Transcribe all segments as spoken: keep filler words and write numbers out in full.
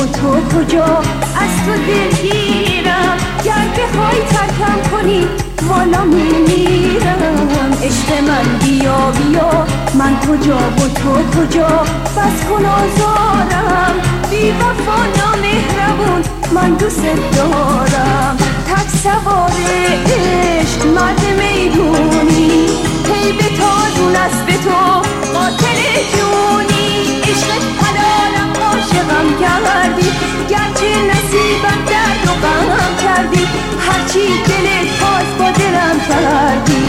و تو کجا، از تو دلگیرم، گر بخوای ترکم کنی والا میمیرم. عشق من بیا بیا، من کجا و تو کجا، بس کن آزارم، بی وفا نامهربون من دوست دارم. تک سوار عشق مرد میدونی، هی به تازون است به تو قاتل جونی. عشق حلالم عاشقم کردی، گرچه نصیبم درد و غم کردی، هرچی دلت خواست با دلم کردی.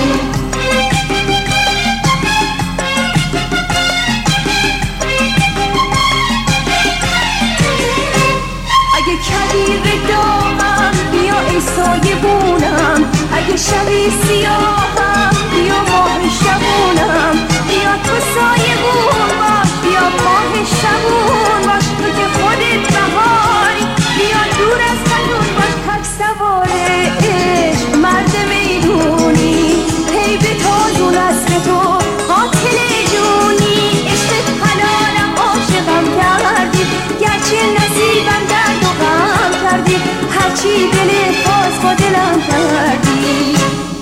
اگه کویر داغم بیا ای سایه بونم، اگه شبی سیاهم بیا ماه شبونم. بیا تو سایه بون باش، بیا ماه شبون باش، تو که خودت بهاری، بیا دور از خندون باش. تک سوار عشق مرد میدونی، هی به تازون است به تو قاتل جونی. عشق حلالم عاشقم کردی، گرچه نصیبم درد و غم کردی، هرچی دلت خواست با دلم کردی.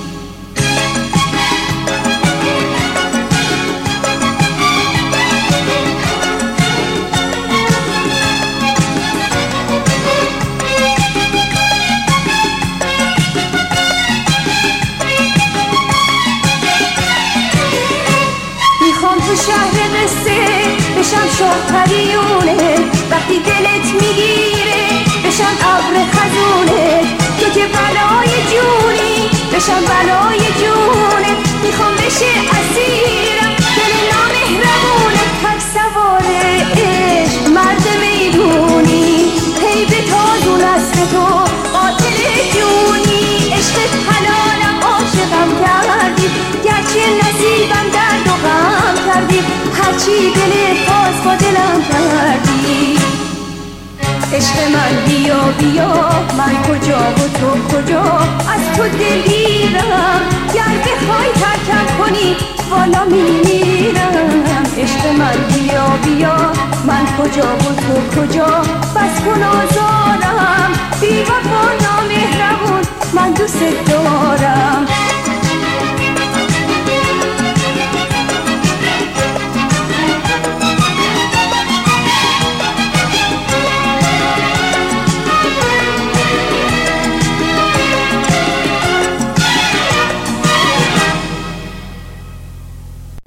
میخوام تو شهر قصه بشم شاه پریونه، وقتی دلت میگیره بشم ابر خزونه. تو که بلای جونی بشم بلای جونه، میخوام بشه اسیرم دل نامهربونه. تک سوار عشق مرد میدونی، هی به تازون است به تو قاتل جونی. عشق حلالم عاشقم کردی، گرچه نصیبم درد و غم کردی، هرچی دلت خواست با دلم کردی. عشق من بیا بیا، من کجا و تو کجا، از تو دلگیرم، گر بخوای ترکم کنی والا میمیرم. عشق من بیا بیا، من کجا و تو کجا، بس کن آزارم، بی وفا نامهربون من دوست